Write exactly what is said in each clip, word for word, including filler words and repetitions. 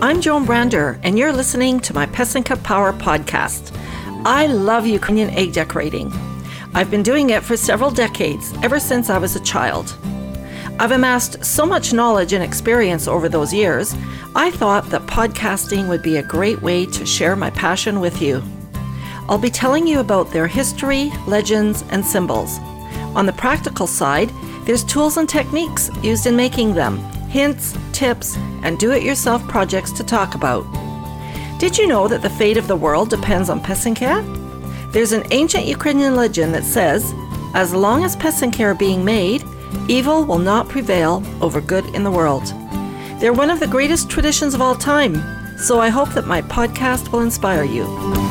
I'm Joan Brander, and you're listening to my Pesinka Power podcast. I love Ukrainian egg decorating. I've been doing it for several decades, ever since I was a child. I've amassed so much knowledge and experience over those years, I thought that podcasting would be a great way to share my passion with you. I'll be telling you about their history, legends, and symbols. On the practical side, there's tools and techniques used in making them, hints, tips, and do-it-yourself projects to talk about. Did you know that the fate of the world depends on Pesinka? There's an ancient Ukrainian legend that says, as long as Pesinka are being made, evil will not prevail over good in the world. They're one of the greatest traditions of all time, so I hope that my podcast will inspire you.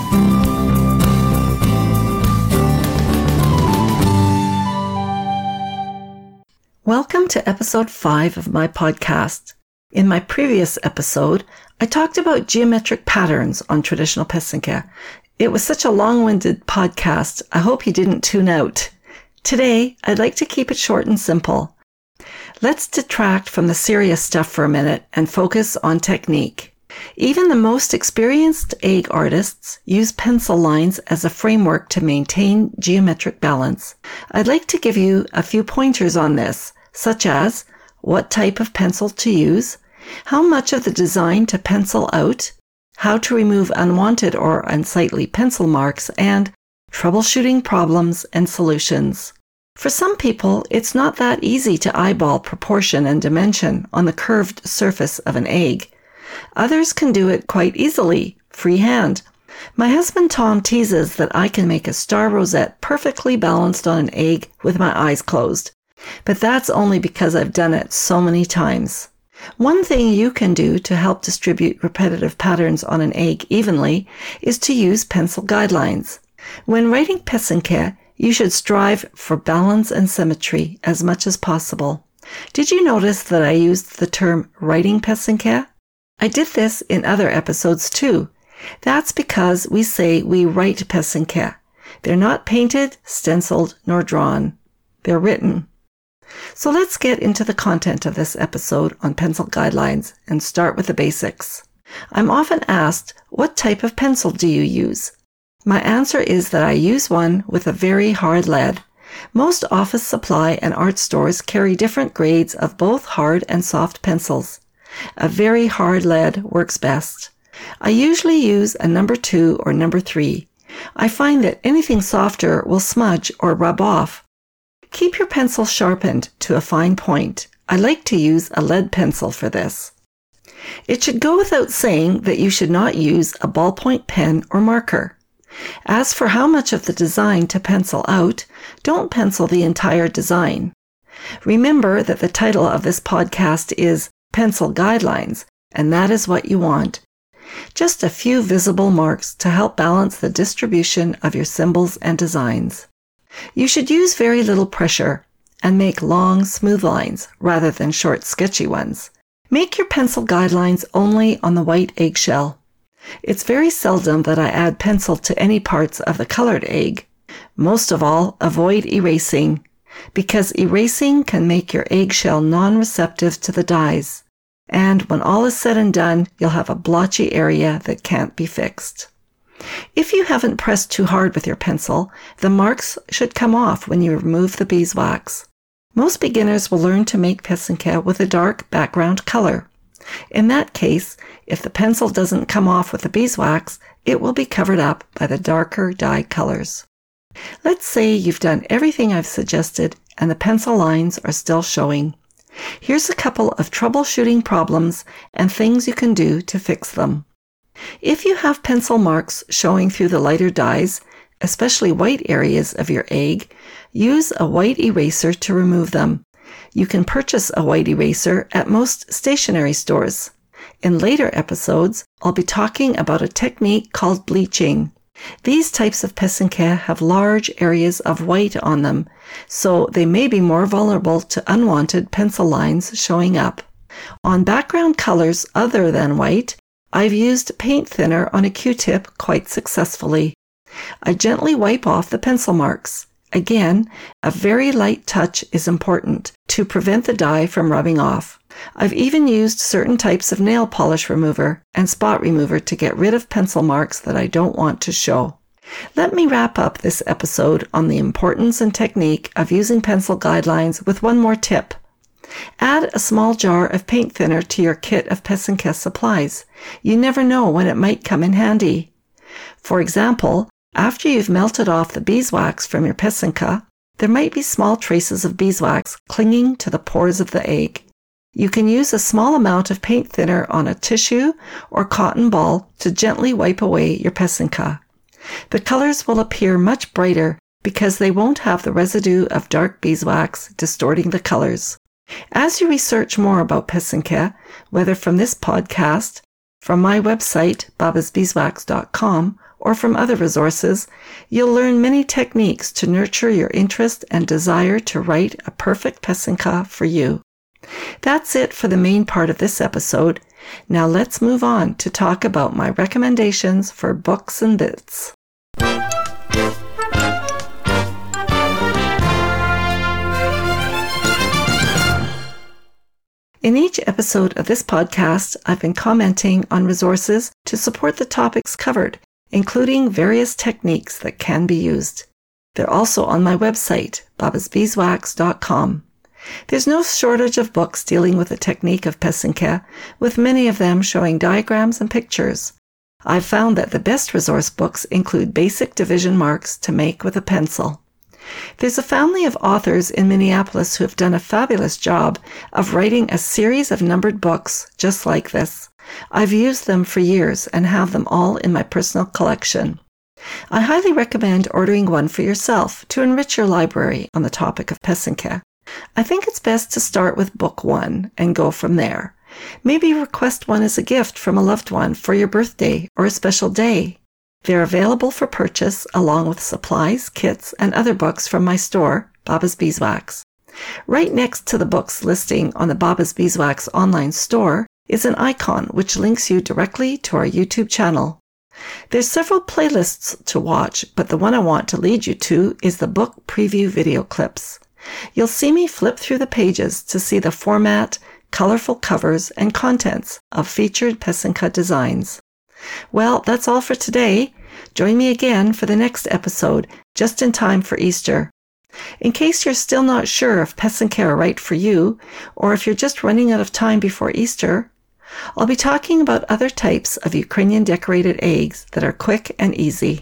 Welcome to episode five of my podcast. In my previous episode, I talked about geometric patterns on traditional Pesinka. It was such a long-winded podcast, I hope you didn't tune out. Today, I'd like to keep it short and simple. Let's detract from the serious stuff for a minute and focus on technique. Even the most experienced egg artists use pencil lines as a framework to maintain geometric balance. I'd like to give you a few pointers on this, such as what type of pencil to use, how much of the design to pencil out, how to remove unwanted or unsightly pencil marks, and troubleshooting problems and solutions. For some people, it's not that easy to eyeball proportion and dimension on the curved surface of an egg. Others can do it quite easily, freehand. My husband Tom teases that I can make a star rosette perfectly balanced on an egg with my eyes closed. But that's only because I've done it so many times. One thing you can do to help distribute repetitive patterns on an egg evenly is to use pencil guidelines. When writing Pesinka, you should strive for balance and symmetry as much as possible. Did you notice that I used the term writing Pesinka? I did this in other episodes too. That's because we say we write Pesinka. They're not painted, stenciled, nor drawn. They're written. So let's get into the content of this episode on pencil guidelines and start with the basics. I'm often asked, what type of pencil do you use? My answer is that I use one with a very hard lead. Most office supply and art stores carry different grades of both hard and soft pencils. A very hard lead works best. I usually use a number two or number three. I find that anything softer will smudge or rub off. Keep your pencil sharpened to a fine point. I like to use a lead pencil for this. It should go without saying that you should not use a ballpoint pen or marker. As for how much of the design to pencil out, don't pencil the entire design. Remember that the title of this podcast is Pencil Guidelines, and that is what you want. Just a few visible marks to help balance the distribution of your symbols and designs. You should use very little pressure and make long, smooth lines rather than short, sketchy ones. Make your pencil guidelines only on the white eggshell. It's very seldom that I add pencil to any parts of the colored egg. Most of all, avoid erasing, because erasing can make your eggshell non-receptive to the dyes. And when all is said and done, you'll have a blotchy area that can't be fixed. If you haven't pressed too hard with your pencil, the marks should come off when you remove the beeswax. Most beginners will learn to make Pesinka with a dark background color. In that case, if the pencil doesn't come off with the beeswax, it will be covered up by the darker dye colors. Let's say you've done everything I've suggested and the pencil lines are still showing. Here's a couple of troubleshooting problems and things you can do to fix them. If you have pencil marks showing through the lighter dyes, especially white areas of your egg, use a white eraser to remove them. You can purchase a white eraser at most stationery stores. In later episodes, I'll be talking about a technique called bleaching. These types of Pesinka have large areas of white on them, so they may be more vulnerable to unwanted pencil lines showing up. On background colors other than white, I've used paint thinner on a Q-tip quite successfully. I gently wipe off the pencil marks. Again, a very light touch is important to prevent the dye from rubbing off. I've even used certain types of nail polish remover and spot remover to get rid of pencil marks that I don't want to show. Let me wrap up this episode on the importance and technique of using pencil guidelines with one more tip. Add a small jar of paint thinner to your kit of Pessinka supplies. You never know when it might come in handy. For example, after you've melted off the beeswax from your Pessinka, there might be small traces of beeswax clinging to the pores of the egg. You can use a small amount of paint thinner on a tissue or cotton ball to gently wipe away your Pessinka. The colors will appear much brighter because they won't have the residue of dark beeswax distorting the colors. As you research more about Pessinka, whether from this podcast, from my website, babas beeswax dot com, or from other resources, you'll learn many techniques to nurture your interest and desire to write a perfect Pessinka for you. That's it for the main part of this episode. Now let's move on to talk about my recommendations for books and bits. In each episode of this podcast, I've been commenting on resources to support the topics covered, including various techniques that can be used. They're also on my website, babas beeswax dot com. There's no shortage of books dealing with the technique of Pessinka, with many of them showing diagrams and pictures. I've found that the best resource books include basic division marks to make with a pencil. There's a family of authors in Minneapolis who have done a fabulous job of writing a series of numbered books just like this. I've used them for years and have them all in my personal collection. I highly recommend ordering one for yourself to enrich your library on the topic of Pessinka. I think it's best to start with book one and go from there. Maybe request one as a gift from a loved one for your birthday or a special day. They're available for purchase along with supplies, kits, and other books from my store, Babas Beeswax. Right next to the books listing on the Babas Beeswax online store is an icon which links you directly to our YouTube channel. There's several playlists to watch, but the one I want to lead you to is the book preview video clips. You'll see me flip through the pages to see the format, colorful covers, and contents of featured Pessinka designs. Well, that's all for today. Join me again for the next episode, just in time for Easter. In case you're still not sure if Pessinka are right for you, or if you're just running out of time before Easter, I'll be talking about other types of Ukrainian decorated eggs that are quick and easy.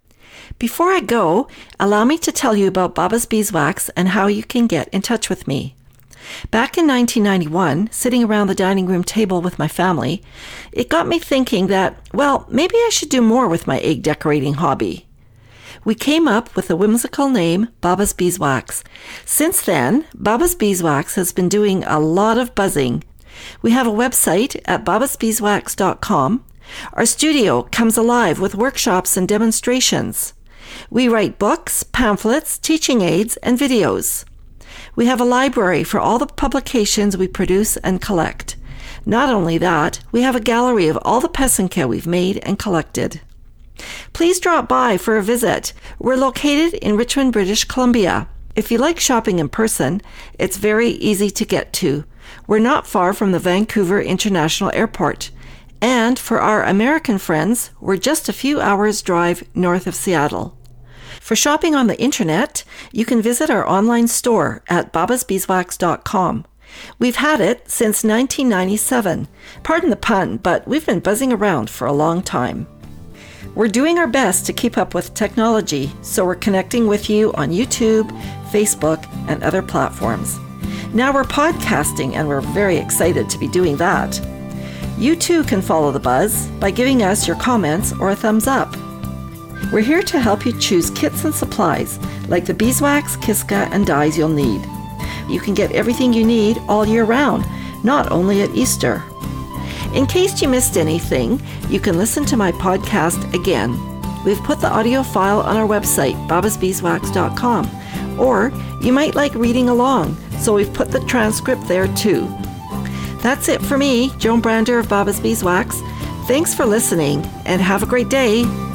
Before I go, allow me to tell you about Babas Beeswax and how you can get in touch with me. Back in nineteen ninety-one, sitting around the dining room table with my family, it got me thinking that, well, maybe I should do more with my egg decorating hobby. We came up with the whimsical name Babas Beeswax. Since then, Babas Beeswax has been doing a lot of buzzing. We have a website at babas beeswax dot com. Our studio comes alive with workshops and demonstrations. We write books, pamphlets, teaching aids, and videos. We have a library for all the publications we produce and collect. Not only that, we have a gallery of all the Pessinka we've made and collected. Please drop by for a visit. We're located in Richmond, British Columbia. If you like shopping in person, it's very easy to get to. We're not far from the Vancouver International Airport. And for our American friends, we're just a few hours' drive north of Seattle. For shopping on the internet, you can visit our online store at babas beeswax dot com. We've had it since nineteen ninety-seven. Pardon the pun, but we've been buzzing around for a long time. We're doing our best to keep up with technology, so we're connecting with you on YouTube, Facebook, and other platforms. Now we're podcasting, and we're very excited to be doing that. You too can follow the buzz by giving us your comments or a thumbs up. We're here to help you choose kits and supplies like the beeswax, Kiska, and dyes you'll need. You can get everything you need all year round, not only at Easter. In case you missed anything, you can listen to my podcast again. We've put the audio file on our website, babas beeswax dot com, or you might like reading along, so we've put the transcript there too. That's it for me, Joan Brander of Babas Beeswax. Thanks for listening, and have a great day.